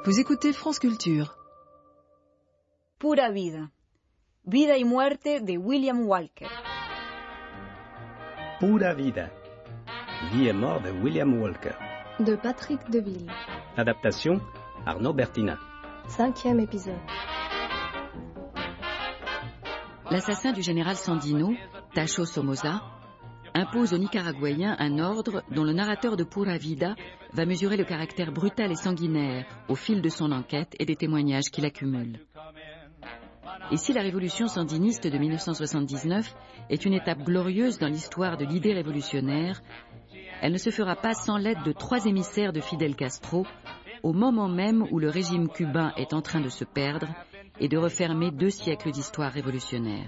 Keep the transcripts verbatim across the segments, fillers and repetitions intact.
Vous écoutez France Culture. Pura vida. Vida y muerte de William Walker. Pura vida. Vie et mort de William Walker. De Patrick Deville. Adaptation Arnaud Bertina. Cinquième épisode. L'assassin du général Sandino, Tacho Somoza, impose aux Nicaraguayens un ordre dont le narrateur de Pura Vida va mesurer le caractère brutal et sanguinaire au fil de son enquête et des témoignages qu'il accumule. Et si la révolution sandiniste de mille neuf cent soixante-dix-neuf est une étape glorieuse dans l'histoire de l'idée révolutionnaire, elle ne se fera pas sans l'aide de trois émissaires de Fidel Castro, au moment même où le régime cubain est en train de se perdre et de refermer deux siècles d'histoire révolutionnaire.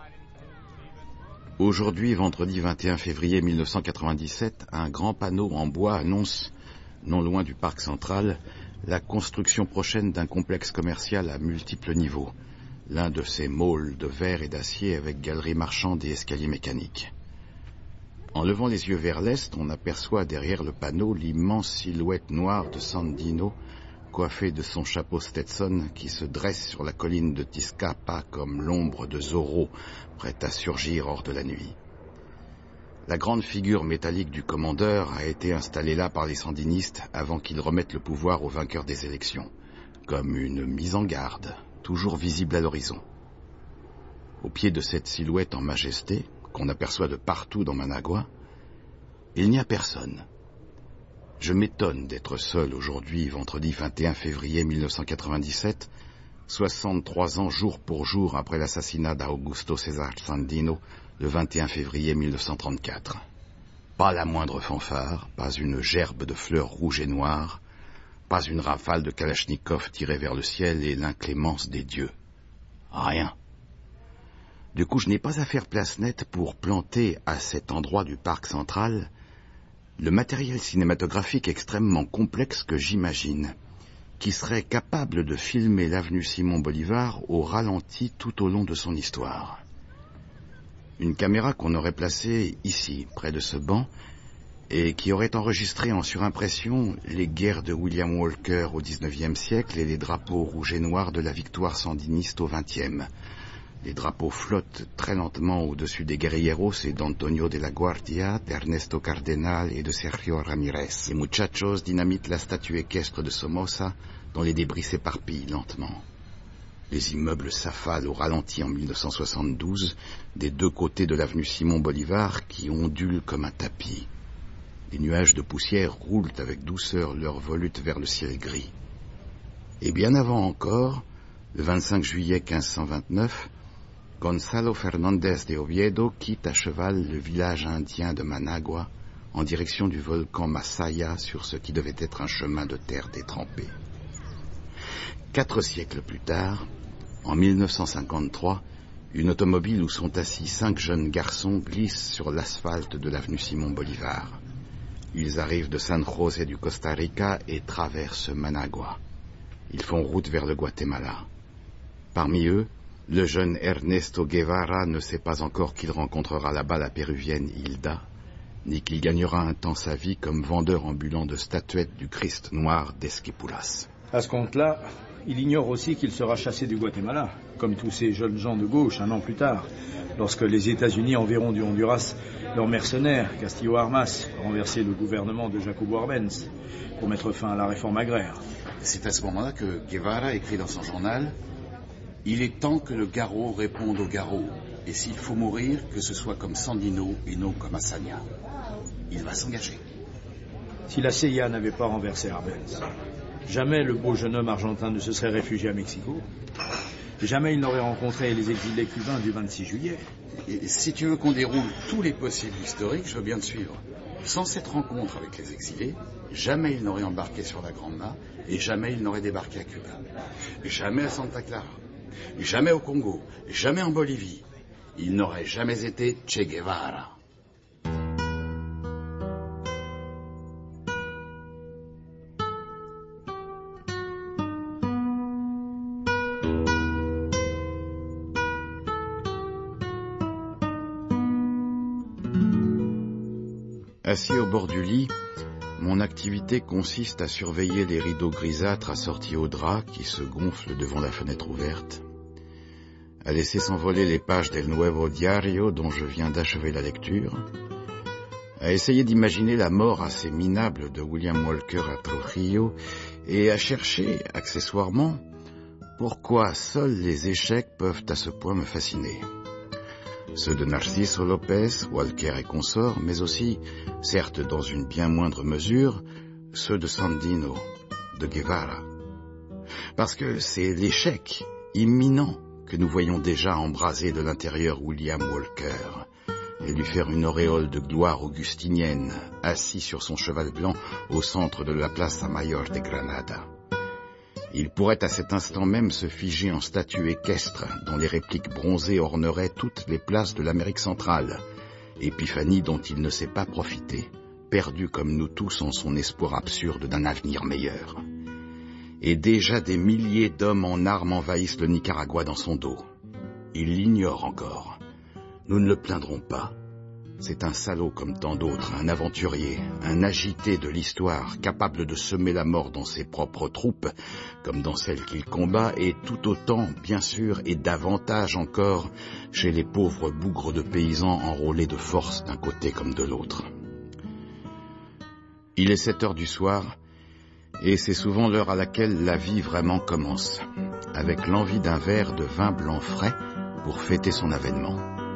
Aujourd'hui, vendredi vingt et un février mille neuf cent quatre-vingt-dix-sept, un grand panneau en bois annonce, non loin du parc central, la construction prochaine d'un complexe commercial à multiples niveaux, l'un de ces malls de verre et d'acier avec galeries marchandes et escaliers mécaniques. En levant les yeux vers l'est, on aperçoit derrière le panneau l'immense silhouette noire de Sandino, coiffé de son chapeau Stetson, qui se dresse sur la colline de Tizcapa comme l'ombre de Zorro, prête à surgir hors de la nuit. La grande figure métallique du commandeur a été installée là par les sandinistes avant qu'ils remettent le pouvoir au vainqueur des élections, comme une mise en garde, toujours visible à l'horizon. Au pied de cette silhouette en majesté, qu'on aperçoit de partout dans Managua, il n'y a personne. Je m'étonne d'être seul aujourd'hui, vendredi vingt et un février mille neuf cent quatre-vingt-dix-sept, soixante-trois ans jour pour jour après l'assassinat d'Augusto César Sandino, le vingt et un février mille neuf cent trente-quatre. Pas la moindre fanfare, pas une gerbe de fleurs rouges et noires, pas une rafale de Kalachnikov tirée vers le ciel et l'inclémence des dieux. Rien. Du coup, je n'ai pas à faire place nette pour planter à cet endroit du parc central le matériel cinématographique extrêmement complexe que j'imagine, qui serait capable de filmer l'avenue Simon Bolivar au ralenti tout au long de son histoire. Une caméra qu'on aurait placée ici, près de ce banc, et qui aurait enregistré en surimpression les guerres de William Walker au dix-neuvième siècle et les drapeaux rouges et noirs de la victoire sandiniste au vingtième. Les drapeaux flottent très lentement au-dessus des guerrilleros et d'Antonio de la Guardia, d'Ernesto Cardenal et de Sergio Ramirez. Les muchachos dynamitent la statue équestre de Somoza, dont les débris s'éparpillent lentement. Les immeubles s'affalent au ralenti en mille neuf cent soixante-douze, des deux côtés de l'avenue Simon Bolivar, qui ondule comme un tapis. Les nuages de poussière roulent avec douceur leur volute vers le ciel gris. Et bien avant encore, le vingt-cinq juillet quinze cent vingt-neuf, Gonzalo Fernández de Oviedo quitte à cheval le village indien de Managua en direction du volcan Masaya sur ce qui devait être un chemin de terre détrempée. Quatre siècles plus tard, en mille neuf cent cinquante-trois, une automobile où sont assis cinq jeunes garçons glisse sur l'asphalte de l'avenue Simon Bolivar. Ils arrivent de San José du Costa Rica et traversent Managua. Ils font route vers le Guatemala. Parmi eux, le jeune Ernesto Guevara ne sait pas encore qu'il rencontrera là-bas la péruvienne Hilda, ni qu'il gagnera un temps sa vie comme vendeur ambulant de statuettes du Christ noir d'Esquipulas. À ce compte-là, il ignore aussi qu'il sera chassé du Guatemala, comme tous ces jeunes gens de gauche un an plus tard, lorsque les États-Unis enverront du Honduras leur mercenaire, Castillo Armas, renverser le gouvernement de Jacobo Arbenz, pour mettre fin à la réforme agraire. C'est à ce moment-là que Guevara écrit dans son journal « Il est temps que le garrot réponde au garrot, et s'il faut mourir, que ce soit comme Sandino et non comme Hassania. Il va s'engager. » Si la C I A n'avait pas renversé Arbenz, jamais le beau jeune homme argentin ne se serait réfugié à Mexico. Jamais il n'aurait rencontré les exilés cubains du vingt-six juillet. Et si tu veux qu'on déroule tous les possibles historiques, je veux bien te suivre. Sans cette rencontre avec les exilés, jamais il n'aurait embarqué sur la Granma et jamais il n'aurait débarqué à Cuba. Jamais à Santa Clara, jamais au Congo, jamais en Bolivie. Il n'aurait jamais été Che Guevara. Assis au bord du lit, Mon activité consiste à surveiller les rideaux grisâtres assortis au drap qui se gonflent devant la fenêtre ouverte, à laisser s'envoler les pages del Nuevo Diario dont je viens d'achever la lecture, à essayer d'imaginer la mort assez minable de William Walker à Trujillo et à chercher, accessoirement, pourquoi seuls les échecs peuvent à ce point me fasciner. Ceux de Narciso Lopez, Walker et consorts, mais aussi, certes dans une bien moindre mesure, ceux de Sandino, de Guevara. Parce que c'est l'échec imminent que nous voyons déjà embraser de l'intérieur William Walker et lui faire une auréole de gloire augustinienne, assis sur son cheval blanc au centre de la Plaza Mayor de Granada. Il pourrait à cet instant même se figer en statue équestre dont les répliques bronzées orneraient toutes les places de l'Amérique centrale, épiphanie dont il ne sait pas profiter, perdu comme nous tous en son espoir absurde d'un avenir meilleur. Et déjà des milliers d'hommes en armes envahissent le Nicaragua dans son dos. Il l'ignore encore. Nous ne le plaindrons pas. C'est un salaud comme tant d'autres, un aventurier, un agité de l'histoire, capable de semer la mort dans ses propres troupes, comme dans celles qu'il combat, et tout autant, bien sûr, et davantage encore, chez les pauvres bougres de paysans enrôlés de force d'un côté comme de l'autre. Il est sept heures du soir, et c'est souvent l'heure à laquelle la vie vraiment commence, avec l'envie d'un verre de vin blanc frais pour fêter son avènement.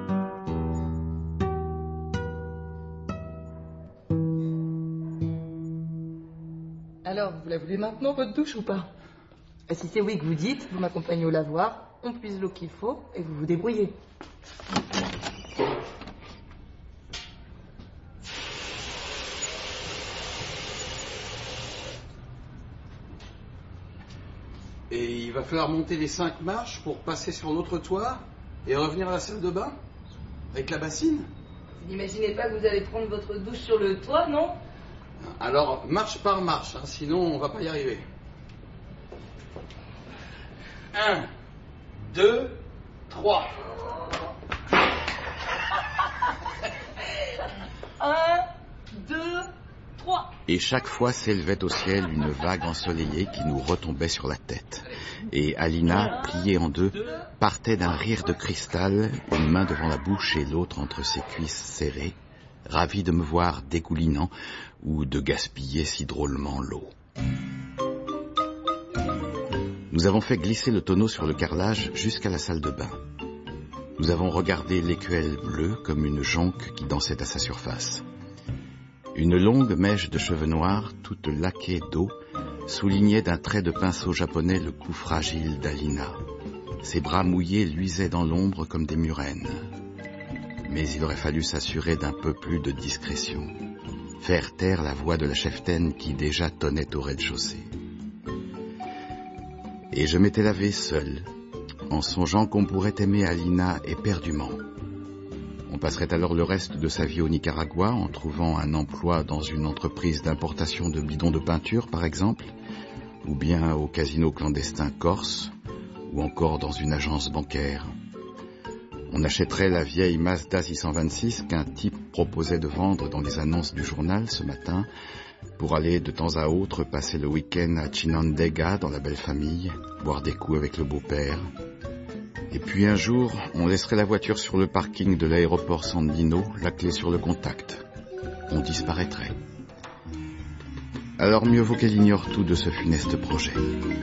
Alors, vous la voulez maintenant, votre douche, ou pas? Et si c'est oui que vous dites, vous m'accompagnez au lavoir, on puise l'eau qu'il faut, et vous vous débrouillez. Et il va falloir monter les cinq marches pour passer sur l'autre toit et revenir à la salle de bain? Avec la bassine? Vous n'imaginez pas que vous allez prendre votre douche sur le toit, non? Alors, marche par marche, hein, sinon on va pas y arriver. Un, deux, trois. Un, deux, trois. Et chaque fois s'élevait au ciel une vague ensoleillée qui nous retombait sur la tête. Et Alina, pliée en deux, partait d'un rire de cristal, une main devant la bouche et l'autre entre ses cuisses serrées, ravie de me voir dégoulinant ou de gaspiller si drôlement l'eau. Nous avons fait glisser le tonneau sur le carrelage jusqu'à la salle de bain. Nous avons regardé l'écuelle bleue comme une jonque qui dansait à sa surface. Une longue mèche de cheveux noirs, toute laquée d'eau, soulignait d'un trait de pinceau japonais le cou fragile d'Alina. Ses bras mouillés luisaient dans l'ombre comme des murènes. Mais il aurait fallu s'assurer d'un peu plus de discrétion, faire taire la voix de la cheftaine qui déjà tonnait au rez-de-chaussée. Et je m'étais lavé seul, en songeant qu'on pourrait aimer Alina éperdument. On passerait alors le reste de sa vie au Nicaragua en trouvant un emploi dans une entreprise d'importation de bidons de peinture, par exemple, ou bien au casino clandestin corse, ou encore dans une agence bancaire. On achèterait la vieille Mazda six cent vingt-six qu'un type proposait de vendre dans les annonces du journal ce matin pour aller de temps à autre passer le week-end à Chinandega dans la belle famille, boire des coups avec le beau-père. Et puis un jour, on laisserait la voiture sur le parking de l'aéroport Sandino, la clé sur le contact. On disparaîtrait. Alors mieux vaut qu'elle ignore tout de ce funeste projet.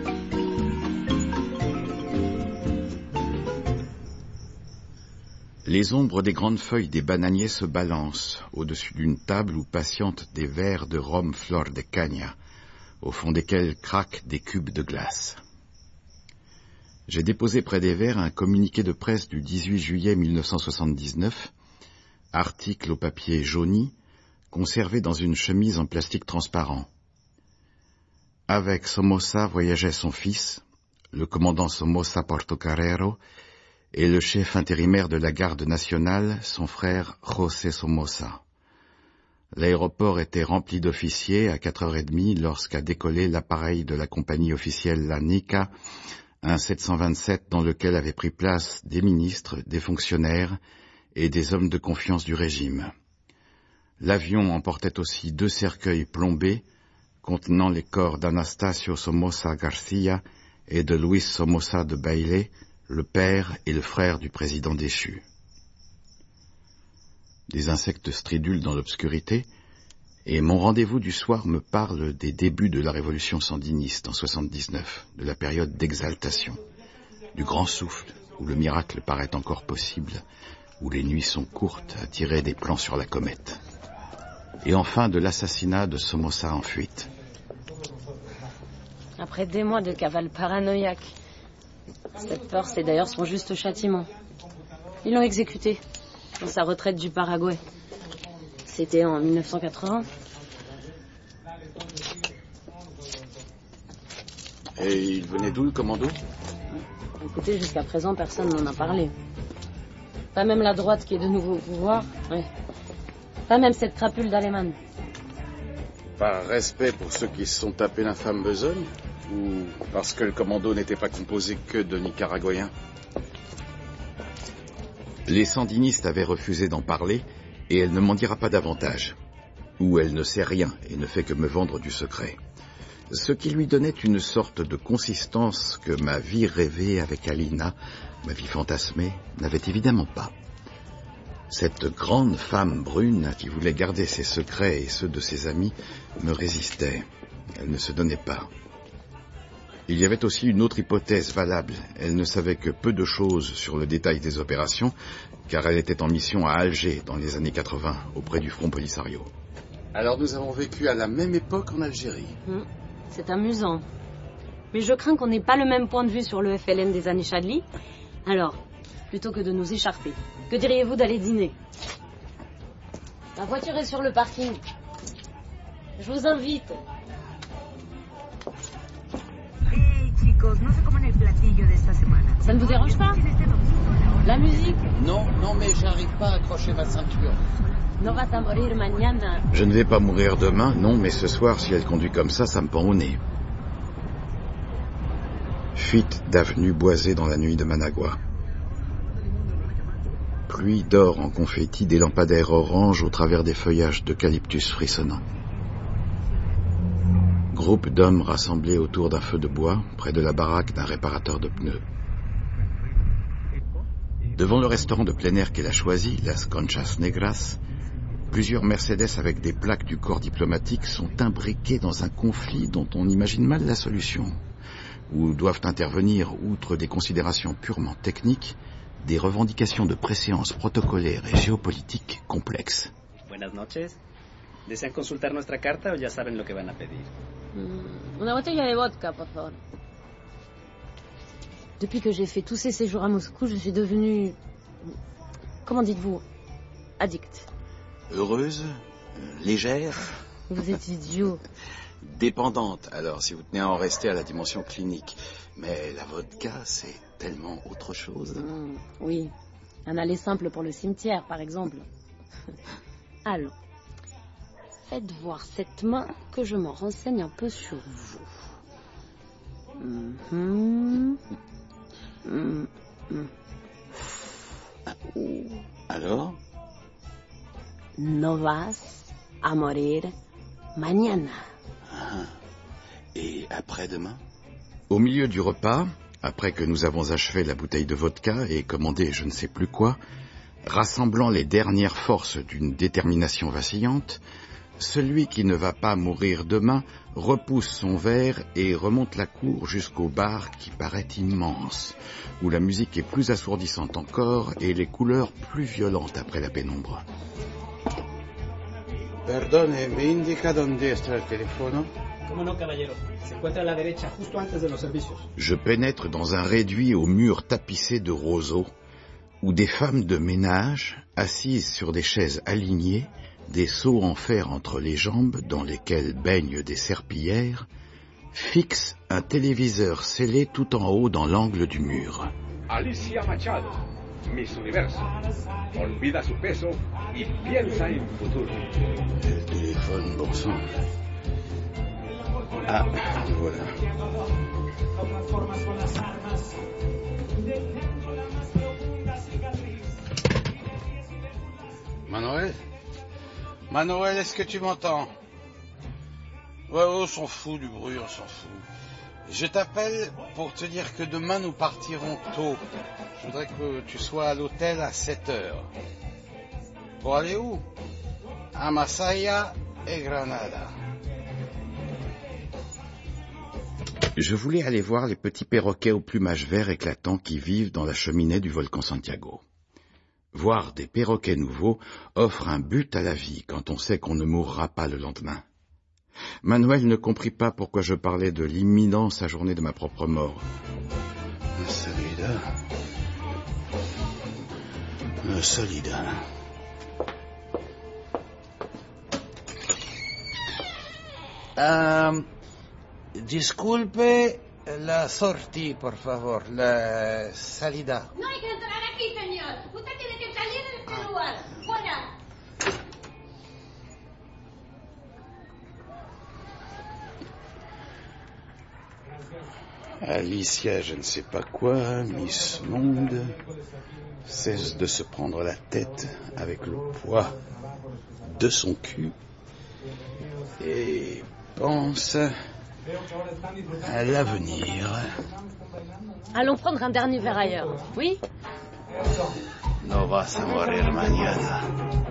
Les ombres des grandes feuilles des bananiers se balancent au-dessus d'une table où patientent des verres de rhum flor de caña, au fond desquels craquent des cubes de glace. J'ai déposé près des verres un communiqué de presse du dix-huit juillet mille neuf cent soixante-dix-neuf, article au papier jauni, conservé dans une chemise en plastique transparent. Avec Somoza voyageait son fils, le commandant Somoza Portocarrero, et le chef intérimaire de la garde nationale, son frère José Somoza. L'aéroport était rempli d'officiers à quatre heures trente lorsqu'a décollé l'appareil de la compagnie officielle La Nica, un sept cent vingt-sept dans lequel avaient pris place des ministres, des fonctionnaires et des hommes de confiance du régime. L'avion emportait aussi deux cercueils plombés contenant les corps d'Anastasio Somoza Garcia et de Luis Somoza de Baile, le père et le frère du président déchu. Des insectes stridulent dans l'obscurité, et mon rendez-vous du soir me parle des débuts de la révolution sandiniste en soixante-dix-neuf, de la période d'exaltation, du grand souffle où le miracle paraît encore possible, où les nuits sont courtes à tirer des plans sur la comète. Et enfin de l'assassinat de Somoza en fuite. Après des mois de cavale paranoïaque. Cette peur, c'est d'ailleurs son juste châtiment. Ils l'ont exécuté dans sa retraite du Paraguay. C'était en mille neuf cent quatre-vingts. Et il venait d'où, le commando? Écoutez, jusqu'à présent, personne n'en a parlé. Pas même la droite qui est de nouveau au pouvoir. Ouais. Pas même cette crapule d'Allemagne. Par respect pour ceux qui se sont tapés l'infâme besogne? Ou parce que le commando n'était pas composé que de Nicaraguayens? Les sandinistes avaient refusé d'en parler, et elle ne m'en dira pas davantage. Ou elle ne sait rien et ne fait que me vendre du secret. Ce qui lui donnait une sorte de consistance que ma vie rêvée avec Alina, ma vie fantasmée, n'avait évidemment pas. Cette grande femme brune qui voulait garder ses secrets et ceux de ses amis me résistait. Elle ne se donnait pas. Il y avait aussi une autre hypothèse valable. Elle ne savait que peu de choses sur le détail des opérations, car elle était en mission à Alger dans les années quatre-vingts, auprès du Front Polisario. Alors nous avons vécu à la même époque en Algérie. Mmh, c'est amusant. Mais je crains qu'on n'ait pas le même point de vue sur le F L N des années Chadli. Alors, plutôt que de nous écharper, que diriez-vous d'aller dîner? La voiture est sur le parking. Je vous invite. Ça ne vous dérange pas? La musique? Non, non, mais j'arrive pas à accrocher ma ceinture. No vas a morir mañana. Je ne vais pas mourir demain, non, mais ce soir, si elle conduit comme ça, ça me pend au nez. Fuite d'avenue boisée dans la nuit de Managua. Pluie d'or en confetti des lampadaires orange au travers des feuillages d'eucalyptus frissonnants. Groupe d'hommes rassemblés autour d'un feu de bois, près de la baraque d'un réparateur de pneus. Devant le restaurant de plein air qu'elle a choisi, Las Conchas Negras, plusieurs Mercedes avec des plaques du corps diplomatique sont imbriqués dans un conflit dont on imagine mal la solution, où doivent intervenir, outre des considérations purement techniques, des revendications de préséance protocolaire et géopolitique complexes. Buenas noches. ¿Desean consultar nuestra carta o ya saben lo que van a pedir? Mm, una botella de vodka, por favor. Depuis que j'ai fait tous ces séjours à Moscou, je suis devenue... Comment dites-vous? Addict. Heureuse? euh, Légère? Vous êtes idiot. Dépendante, alors, si vous tenez à en rester à la dimension clinique. Mais la vodka, c'est tellement autre chose. Mm, oui. Un aller simple pour le cimetière, par exemple. Allons. Faites voir cette main que je m'en renseigne un peu sur vous. Mm-hmm. Mm-hmm. Alors? No vas a morir mañana. Ah. Et après-demain? Au milieu du repas, après que nous avons achevé la bouteille de vodka et commandé je ne sais plus quoi, rassemblant les dernières forces d'une détermination vacillante, celui qui ne va pas mourir demain repousse son verre et remonte la cour jusqu'au bar qui paraît immense, où la musique est plus assourdissante encore et les couleurs plus violentes après la pénombre. Perdone, ¿me indica dónde está el teléfono? ¿Cómo no, caballero? Se encuentra a la derecha, justo antes de los servicios. Je pénètre dans un réduit aux murs tapissés de roseaux, où des femmes de ménage, assises sur des chaises alignées, des seaux en fer entre les jambes dans lesquels baignent des serpillières, fixent un téléviseur scellé tout en haut dans l'angle du mur. Alicia Machado, Miss Universo. Olvida su peso y piensa en futuro. Le téléphone, bon sang. Ah, voilà. Manuel, Manuel, est-ce que tu m'entends? Ouais, ouais, on s'en fout du bruit, on s'en fout. Je t'appelle pour te dire que demain nous partirons tôt. Je voudrais que tu sois à l'hôtel à sept heures. Pour aller où? À Masaya et Granada. Je voulais aller voir les petits perroquets au plumage vert éclatant qui vivent dans la cheminée du volcan Santiago. Voir des perroquets nouveaux offre un but à la vie quand on sait qu'on ne mourra pas le lendemain. Manuel ne comprit pas pourquoi je parlais de l'imminence ajournée de ma propre mort. Salida. Salida. Um, disculpe la sortie, por favor. La salida. No hay que entrar aquí, señor. Usted tiene que salir de este lugar. Fuera. Alicia, je ne sais pas quoi, Miss Monde, cesse de se prendre la tête avec le poids de son cul et pense à l'avenir. Allons prendre un dernier verre ailleurs, oui? No vas a morir mañana.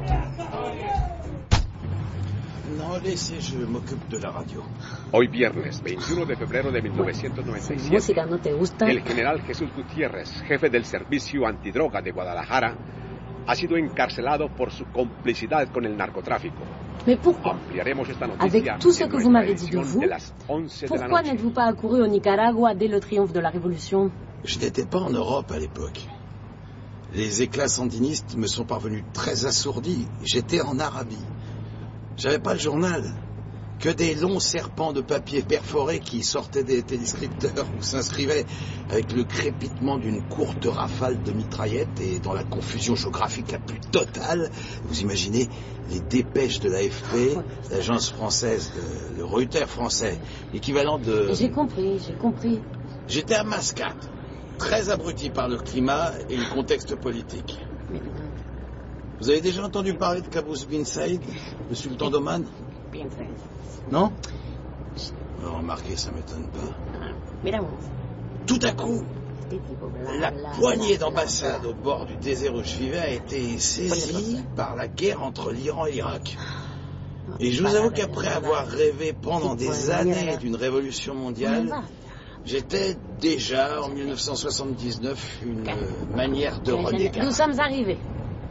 No, laissez, je m'occupe de la radio. Hoy viernes, veintiuno de febrero de mil novecientos noventa y siete, ¿Música no te gusta? el general Jesús Gutiérrez, jefe del Servicio Antidroga de Guadalajara, ha sido encarcelado por su complicidad con el narcotráfico. Mais pourquoi? Ampliaremos esta noticia Avec tout ce en que vous m'avez dit de nuestra vous, edición de las once de la pourquoi noche. n'êtes-vous pas accouru au Nicaragua dès le triomphe de la Révolution? Je n'étais pas en Europe à l'époque. Les éclats sandinistes me sont parvenus très assourdis. J'étais en Arabie. J'avais pas le journal, que des longs serpents de papier perforés qui sortaient des téléscripteurs où s'inscrivaient avec le crépitement d'une courte rafale de mitraillettes et dans la confusion géographique la plus totale. Vous imaginez les dépêches de l'A F P, l'agence française, de, le Reuters français, l'équivalent de... J'ai compris, j'ai compris. J'étais à Mascate, très abruti par le climat et le contexte politique. Mais... Vous avez déjà entendu parler de Qaboos bin Saïd, le sultan d'Oman? Bien fait. Non? Alors, remarquez, ça m'étonne pas. Mira, tout à coup, la poignée d'ambassades au bord du désert où je vivais a été saisie par la guerre entre l'Iran et l'Irak. Et je vous avoue qu'après avoir rêvé pendant des années d'une révolution mondiale, j'étais déjà, en mille neuf cent soixante-dix-neuf, une manière de renégat. Nous sommes arrivés.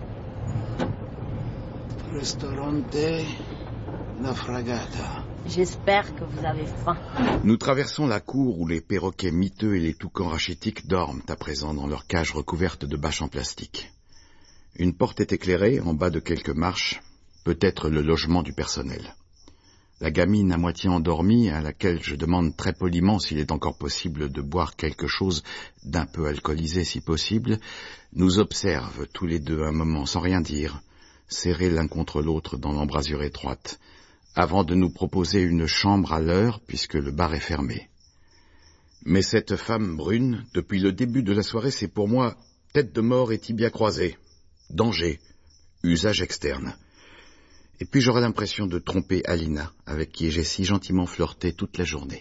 Restaurante Naufragata. J'espère que vous avez faim. Nous traversons la cour où les perroquets miteux et les toucans rachitiques dorment à présent dans leur cage recouverte de bâches en plastique. Une porte est éclairée en bas de quelques marches, peut-être le logement du personnel. La gamine à moitié endormie, à laquelle je demande très poliment s'il est encore possible de boire quelque chose d'un peu alcoolisé si possible, nous observe tous les deux un moment sans rien dire, serrés l'un contre l'autre dans l'embrasure étroite, avant de nous proposer une chambre à l'heure puisque le bar est fermé. Mais cette femme brune, depuis le début de la soirée, c'est pour moi tête de mort et tibia croisés, danger, usage externe. Et puis j'aurai l'impression de tromper Alina, avec qui j'ai si gentiment flirté toute la journée.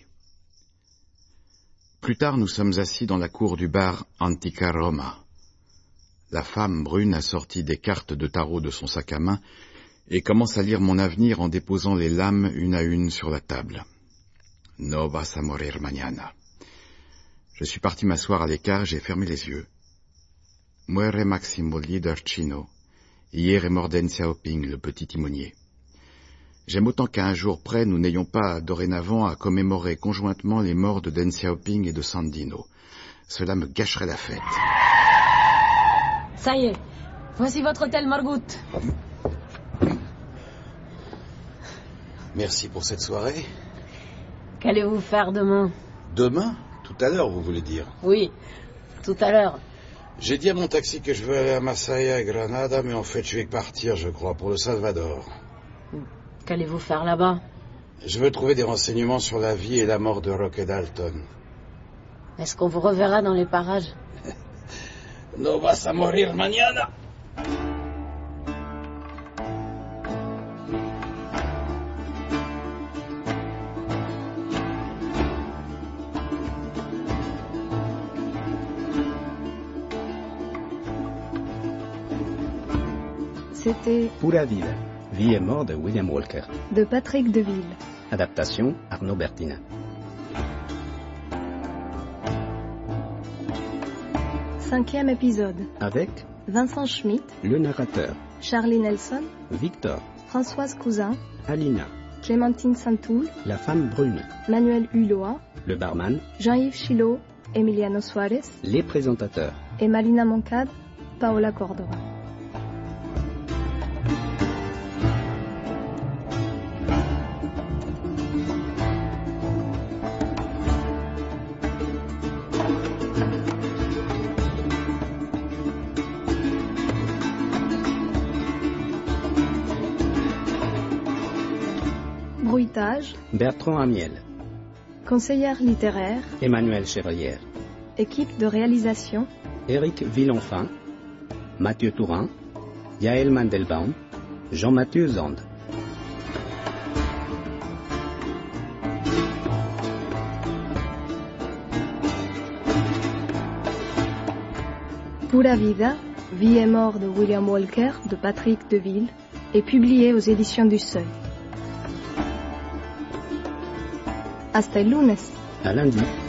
Plus tard, nous sommes assis dans la cour du bar Antica Roma. La femme brune a sorti des cartes de tarot de son sac à main et commence à lire mon avenir en déposant les lames une à une sur la table. No vas a morir mañana. Je suis parti m'asseoir à l'écart et j'ai fermé les yeux. Muere Maximo Lidercino. Hier est mort Deng Xiaoping, le petit timonier. J'aime autant qu'à un jour près, nous n'ayons pas dorénavant à commémorer conjointement les morts de Deng Xiaoping et de Sandino. Cela me gâcherait la fête. Ça y est, voici votre hôtel Margout. Merci pour cette soirée. Qu'allez-vous faire demain? Demain? Tout à l'heure, vous voulez dire? Oui, tout à l'heure. J'ai dit à mon taxi que je veux aller à Masaya et Granada, mais en fait, je vais partir, je crois, pour le Salvador. Qu'allez-vous faire là-bas? Je veux trouver des renseignements sur la vie et la mort de Roque Dalton. Est-ce qu'on vous reverra dans les parages? No vas a morir mañana. C'était Pura vida, vie et mort de William Walker. de Patrick Deville. Adaptation Arnaud Bertina. Cinquième épisode. Avec Vincent Schmitt, le narrateur, Charlie Nelson, Victor, Françoise Cousin, Alina, Clémentine Santoul, la femme brune, Manuel Hulot, le barman, Jean-Yves Chilot, Emiliano Suarez, les présentateurs. et Malina Moncade, Paola Cordova. Bruitage, Bertrand Amiel, conseillère littéraire, Emmanuel Chevrière, équipe de réalisation, Éric Villonfin, Mathieu Tourin, Yaël Mandelbaum, Jean-Mathieu Zande. Pura vida, vie et mort de William Walker de Patrick Deville, est publié aux éditions du Seuil. Hasta el lunes. À lundi.